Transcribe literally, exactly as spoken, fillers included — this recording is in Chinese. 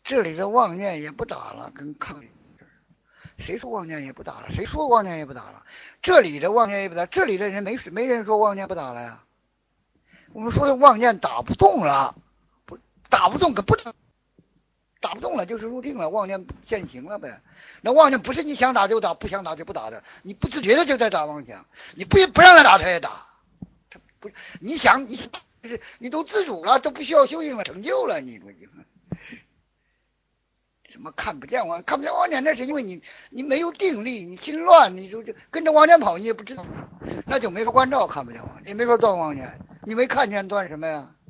这里的妄念也不打了，跟抗力。谁说妄念也不打了？谁说妄念也不打了？这里的妄念也不打，这里的人没没人说妄念不打了呀。我们说的妄念打不动了，不打不动，可不打不动了，就是入定了，妄念现行了呗。那妄念不是你想打就打，不想打就不打的，你不自觉的就在打妄想，你不不让他打他也打，他不你想你你都自主了，都不需要修行了，成就了，你说你什么看不见妄看不见妄念，那是因为你你没有定力，你心乱，你就就跟着妄念跑，你也不知道，那就没说关照看不见妄念，也没说断妄念，你没看见断什么呀？